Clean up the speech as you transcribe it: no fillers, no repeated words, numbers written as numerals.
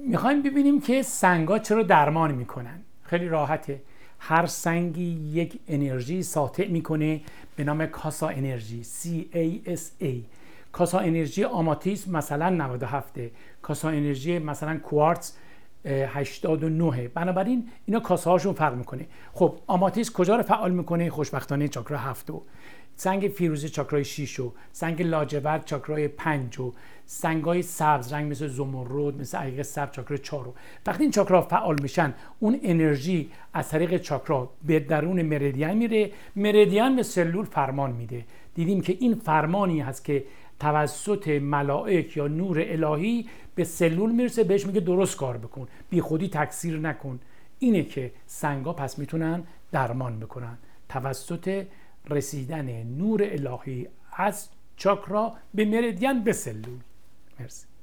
میخوایم ببینیم که سنگا چرا درمان میکنن. خیلی راحته. هر سنگی یک انرژی ساطع میکنه به نام کاسا انرژی، CASA. کاسا انرژی آماتیسم مثلا 97، کاسا انرژی مثلا کوارتز 89. بنابراین اینا کاسه هاشون فرق میکنه. خب آماتیسم کجا رو فعال میکنه؟ خوشبختانه چاکرا 7، سنگ فیروزه چاکرای 6، سنگ لاجورد چاکرای 5، سنگای سبز رنگ مثل زمرد مثل عقیق سبز چاکرای 4. وقتی این چاکرا فعال میشن اون انرژی از طریق چاکرا به درون مریدین میره، مریدین به سلول فرمان میده. دیدیم که این فرمانی هست که توسط ملائک یا نور الهی به سلول میرسه، بهش میگه درست کار بکن، بی خودی تکثیر نکن. اینه که سنگا پس میتونن درمان بکنن توسط رسیدن نور الهی از چاکرا به مریدین به سلول. مرسی.